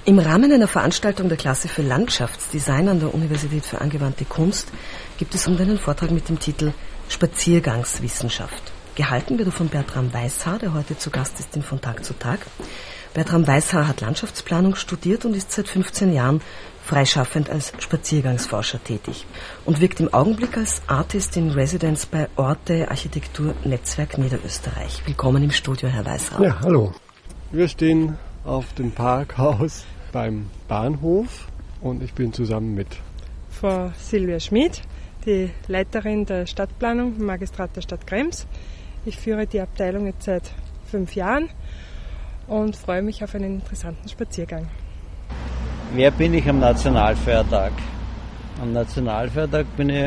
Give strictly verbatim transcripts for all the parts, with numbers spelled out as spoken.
Im Rahmen einer Veranstaltung der Klasse für Landschaftsdesign an der Universität für angewandte Kunst gibt es einen Vortrag mit dem Titel Spaziergangswissenschaft. Gehalten wird er von Bertram Weishaar, der heute zu Gast ist in Von Tag zu Tag. Bertram Weishaar hat Landschaftsplanung studiert und ist seit fünfzehn Jahren freischaffend als Spaziergangsforscher tätig und wirkt im Augenblick als Artist in Residence bei Orte Architektur Netzwerk Niederösterreich. Willkommen im Studio, Herr Weishaar. Ja, hallo. Wir stehen auf dem Parkhaus beim Bahnhof und ich bin zusammen mit Frau Silvia Schmid, die Leiterin der Stadtplanung im Magistrat der Stadt Krems. Ich führe die Abteilung jetzt seit fünf Jahren und freue mich auf einen interessanten Spaziergang. Wer bin ich am Nationalfeiertag? Am Nationalfeiertag bin ich,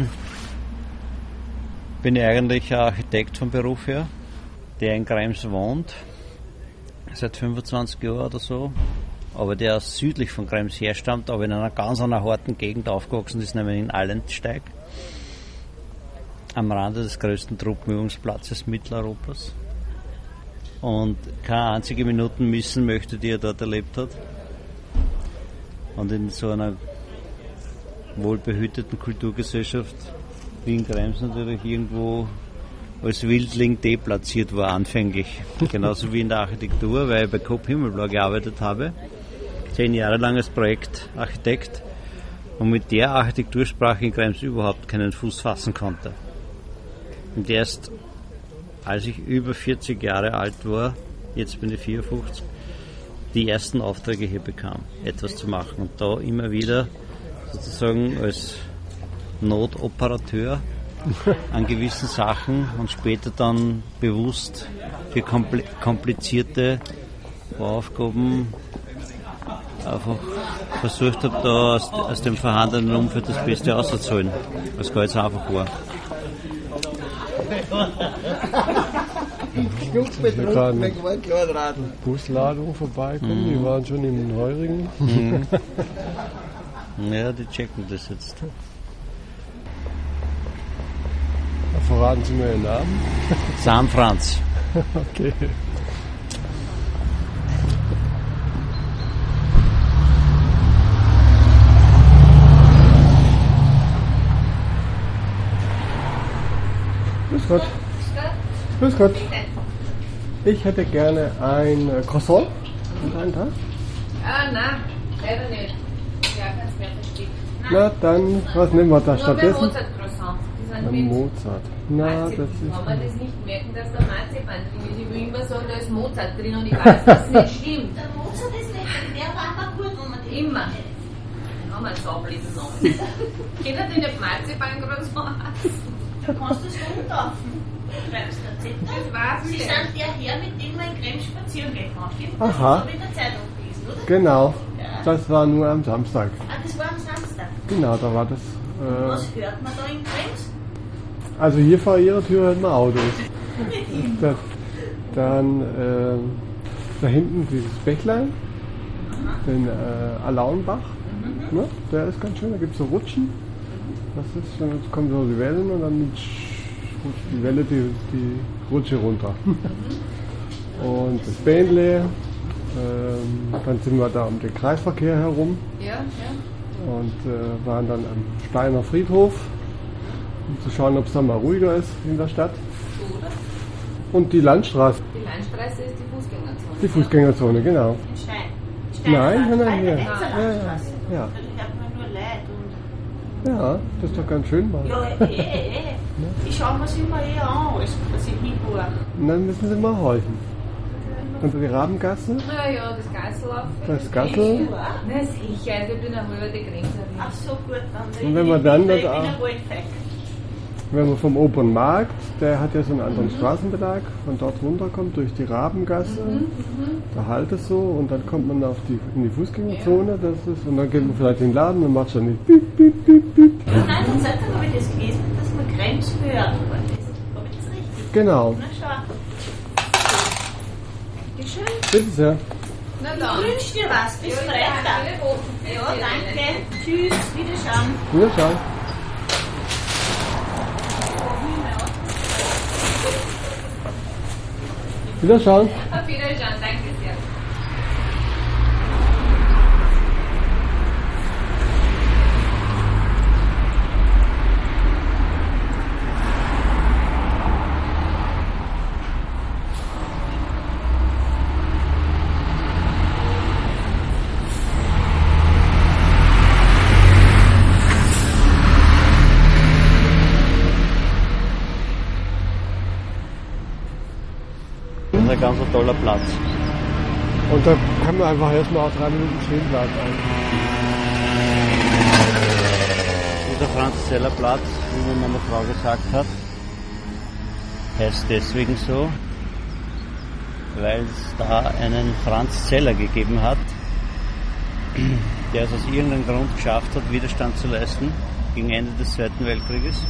bin ich eigentlich ein Architekt vom Beruf her, der in Krems wohnt, seit fünfundzwanzig Jahren oder so, aber der südlich von Krems herstammt, aber in einer ganz einer harten Gegend aufgewachsen ist, nämlich in Allentsteig, am Rande des größten Truppenübungsplatzes Mitteleuropas. Und keine einzige Minute missen möchte, die er dort erlebt hat. Und in so einer wohlbehüteten Kulturgesellschaft wie in Krems natürlich irgendwo als Wildling deplatziert war anfänglich. Genauso wie in der Architektur, weil ich bei Coop Himmelblau gearbeitet habe. Zehn Jahre lang als Projektarchitekt und mit der Architektursprache in Krems überhaupt keinen Fuß fassen konnte. Und erst als ich über vierzig Jahre alt war, jetzt bin ich vierundfünfzig, die ersten Aufträge hier bekam, etwas zu machen. Und da immer wieder sozusagen als Notoperateur an gewissen Sachen und später dann bewusst für komplizierte Bauaufgaben einfach versucht habe, da aus, aus dem vorhandenen Umfeld das Beste auszuholen, was gar nicht so einfach war. Jetzt ist gerade eine Busladung vorbeikommen, mhm. Die waren schon in Heurigen. Mhm. Ja, die checken das jetzt. Verraten Sie mir Ihren Namen? Sam Franz. Okay. Grüß Gott. Grüß Gott. Ich hätte gerne ein Croissant und einen Tag. Ah, nein, leider nicht. Ja, ganz mehr versteht. Na, dann, was nehmen wir da stattdessen? Mozart-Croissant. Ein Mozart. Na, das ist... Kann man das nicht merken, dass der Marzipan drin ist? Ich will immer sagen, da ist Mozart drin und ich weiß, dass es nicht stimmt. Der Mozart ist nicht, der war einfach gut, wenn man den Immer. Dann haben wir einen saublöden Namen. Kennt ihr nicht Marzipan-Croissant? Du kannst das rumlaufen. Du schreibst Rezepte. Das weiß Sie ich sind nicht. der Herr, mit dem man in Krems spazieren gehen kann, stimmt? Aha. Das habe ich in der Zeitung gelesen, oder? Genau. Ja. Das war nur am Samstag. Ah, das war am Samstag. Genau, da war das... Äh, Was hört man da in Krems? also hier vor Ihrer Tür hört man Autos. Da, dann äh, da hinten dieses Bächlein, den äh, Alaunbach, ne? Der ist ganz schön, da gibt es so Rutschen. Das ist, dann kommen so die Wellen und dann rutscht die Welle die, die Rutsche runter. Und das Bähnle, ähm, dann sind wir da um den Kreisverkehr herum Ja, ja. und äh, waren dann am Steiner Friedhof, um zu schauen, ob es da mal ruhiger ist in der Stadt. Und die Landstraße, Die Landstraße ist die Fußgängerzone. die Fußgängerzone, genau. In Stein. Stein Nein, nein, nein, hier. Ja, Ja, ja, ja. Da hört man nur Leid und... Ja, das ist doch ganz schön mal. Ja, eh, eh, eh. Ich schaue mir es immer eher an, als dass ich hinbuche. Und dann müssen Sie mal horchen. Und die Rabengasse, Ja, ja, das Gassel. das Gassel. Na sicher, also ich bin eine halbe Grenze. Ach so, gut, dann... Und wenn man dann ich, das ich bin auch- ein Waldfeig. Wenn man vom Opernmarkt, der hat ja so einen anderen Straßenbelag, von dort runterkommt durch die Rabengasse, da halt es so und dann kommt man auf die, in die Fußgängerzone, das ist, und dann geht man vielleicht in den Laden und macht schon nicht piep, piep, piep, piep. Ja, nein, in der Zeitung habe ich das gelesen, dass man Krems hört. Aber das, habe ich das richtig? Genau. Na schau. Wie schön. Bitte sehr. Na Ich dann. wünsche dir was. Bis Ja, Freitag. schöne Woche. Ja, danke. Tschüss. Wiederschauen. Ja, schau. Auf Wiederschauen. Wiedersehen, danke sehr. ein ganz toller Platz. Und da kann man einfach erstmal auch drei Minuten stehen bleiben. Dieser Franz-Zeller-Platz, wie mir meine Frau gesagt hat, heißt deswegen so, weil es da einen Franz Zeller gegeben hat, der es aus irgendeinem Grund geschafft hat, Widerstand zu leisten gegen Ende des Zweiten Weltkrieges.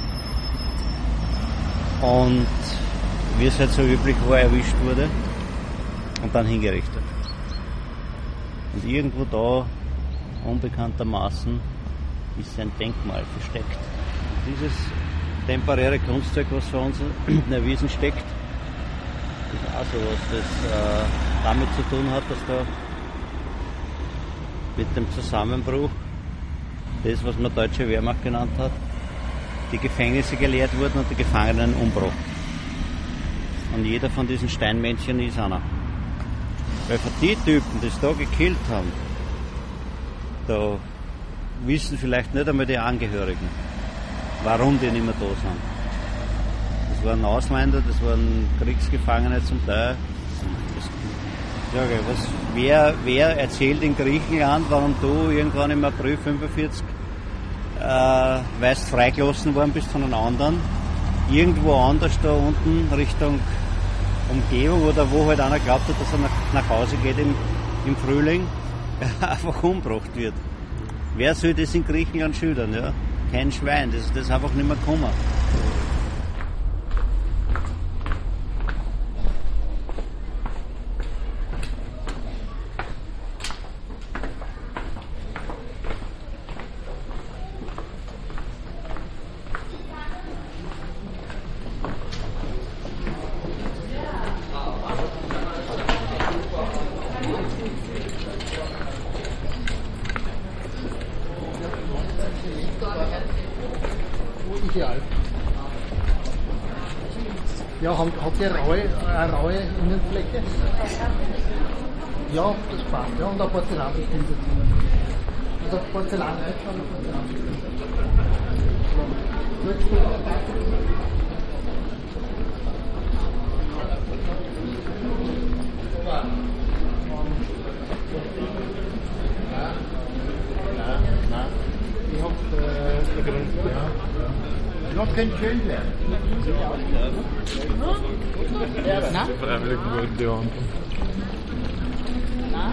Und wie es halt so üblich war, erwischt wurde und dann hingerichtet. Und irgendwo da, unbekanntermaßen, ist ein Denkmal versteckt. Und dieses temporäre Kunstwerk, was vor uns in der Wiesn steckt, ist auch so was, das äh, damit zu tun hat, dass da mit dem Zusammenbruch, das, was man Deutsche Wehrmacht genannt hat, die Gefängnisse geleert wurden und die Gefangenen Umbruch. Und jeder von diesen Steinmännchen ist einer. Weil für die Typen, die es da gekillt haben, da wissen vielleicht nicht einmal die Angehörigen, warum die nicht mehr da sind. Das waren Ausländer, das waren Kriegsgefangene zum Teil. Das, sage, was, wer, wer erzählt in Griechenland, warum du irgendwann im April fünfundvierzig äh, weißt freigelassen worden bist von einem anderen, irgendwo anders da unten Richtung Umgebung oder wo halt einer glaubt hat, dass er nach, nach Hause geht im, im Frühling, einfach umgebracht wird. Wer soll das in Griechenland schildern? Ja? Kein Schwein, das ist einfach nicht mehr gekommen. Ja, habt ihr raue, eine raue Innenfläche? Ja, das passt. Ja, und ein Porzellanbestimmt dazu. Also Porzellan reinschauen und Porzellanbestimmt. Ich hab äh, begrenzt, ja. Das könnte schön werden. Na? Freiwillig wollten die anderen. Na?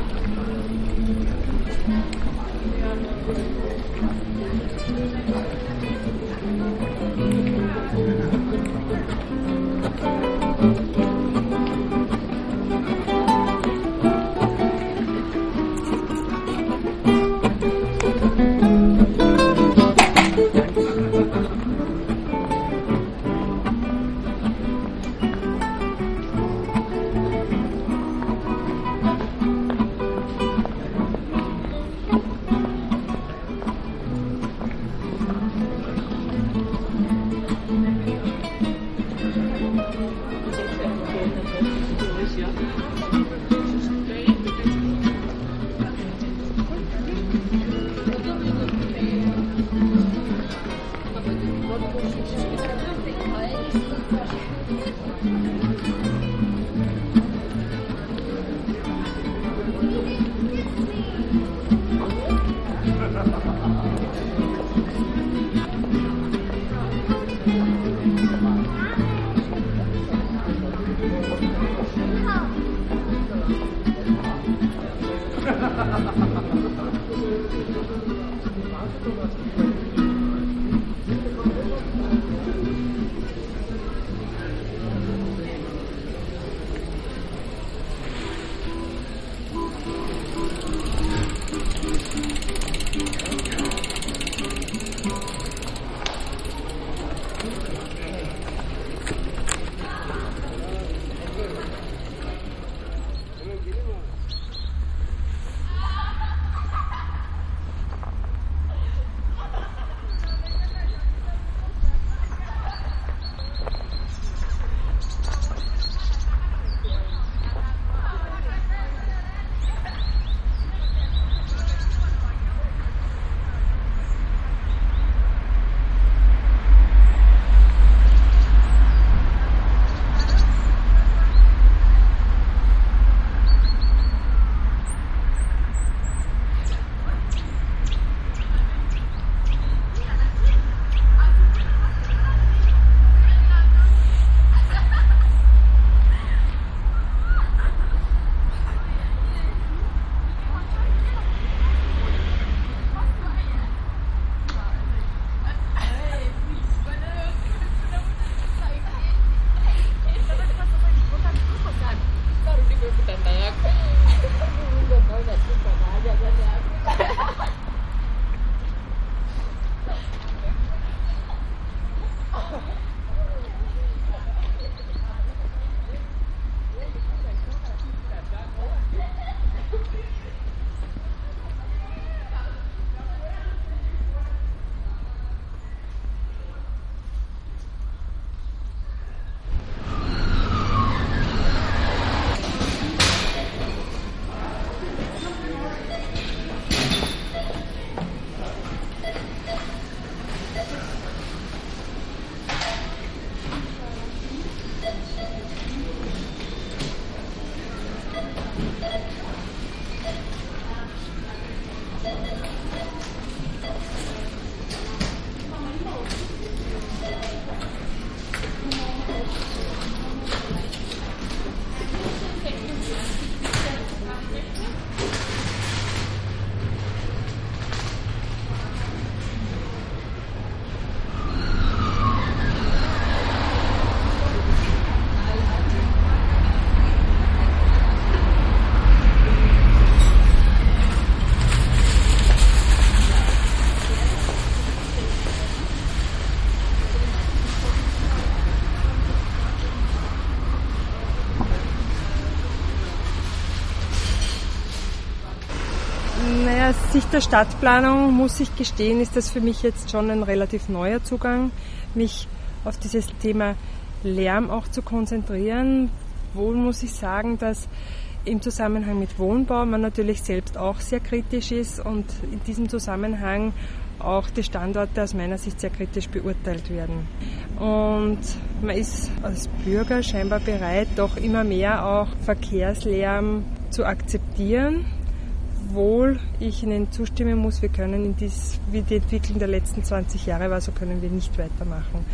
Naja, aus Sicht der Stadtplanung muss ich gestehen, ist das für mich jetzt schon ein relativ neuer Zugang, mich auf dieses Thema Lärm auch zu konzentrieren. Wohl muss ich sagen, dass im Zusammenhang mit Wohnbau man natürlich selbst auch sehr kritisch ist und in diesem Zusammenhang auch die Standorte aus meiner Sicht sehr kritisch beurteilt werden. Und man ist als Bürger scheinbar bereit, doch immer mehr auch Verkehrslärm zu akzeptieren. Wohl ich Ihnen zustimmen muss, wir können in dies, wie die Entwicklung der letzten zwanzig Jahre war, so können wir nicht weitermachen.